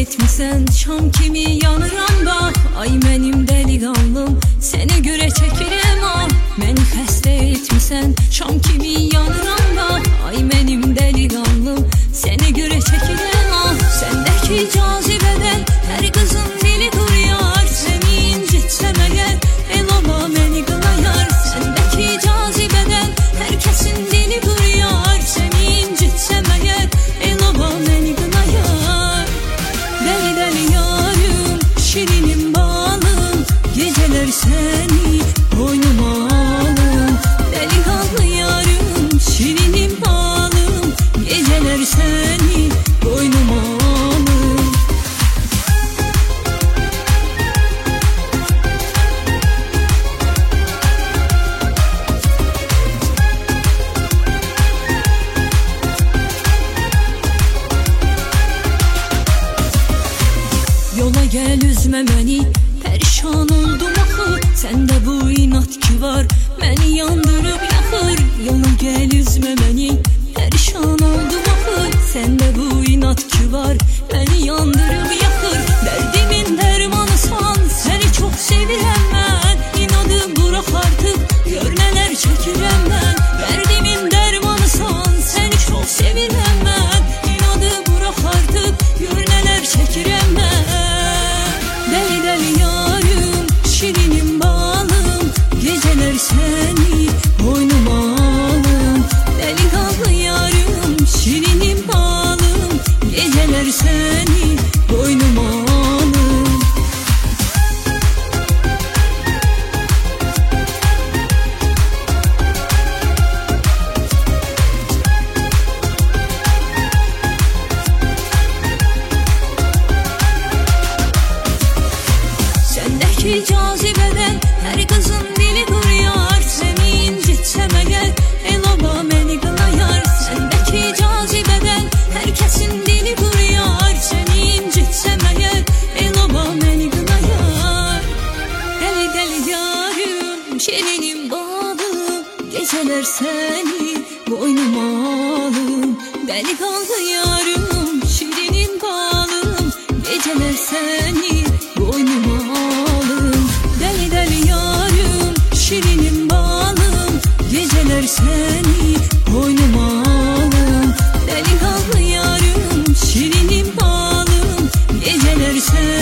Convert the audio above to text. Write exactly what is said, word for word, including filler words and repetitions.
etmisən, şam kimi yanıram bax. Ay mənim dəliqanlım, sənə görə çəkirəm ah. Məni xəstə etmisən, şam kimi yanıram bax. Ay mənim dəliqanlım, sənə görə çəkirəm ah. Səndəki cazibədən hər qızın dili quruyar. Səni incitsəm əgər, el ola məni qınayar. Səndəki cazibədən hər kəsin dili quruyar. Səni incitsəm əgər, el ola məni qınayar. Dəli dəli yarım, şirinim balım, gecələr səni boynuma alım. Dəliqanlı yarım, şirinim balım, gecələr səni boynuma alım. Yola gəl üzmə məni, pərişan oldum axı. Səndə bu inat ki var, məni yandırıb yaxır. Yola gəl üzmə məni, pərişan oldum axı. Səndə bu inat ki var, məni yandırıb yaxır. Dərdimin dərmanısan, səni çox sevirəm mən. İnadı burax artıq, gör nələr çəkirəm mən. Dərdimin dərmanısan, səni çox sevirəm mən. İnadı burax artıq, gör nələr çəkirəm mən. Dəli dəli yarım, şirinim balım, gecələr səni boynuma alım. Dəliqanlı yarım, şirinim balım, gecələr səni boynuma alım. Səndəki cazibədən hər qızın dili quruyar. Səni incitsəm əgər, el ola məni qınayar. Səndəki cazibədən hər kəsin dili quruyar. Səni incitsəm əgər, el ola məni qınayar. Dəli dəli yarım, şirinim balım, gecələr səni boynuma alım. Dəliqanlı yarım, şirinim balım, gecələr səni boynuma alım. Dəli dəli yarım, şirinim balım, gecələr səni boynuma alım. Dəliqanlı yarım, şirinim balım, gecələr səni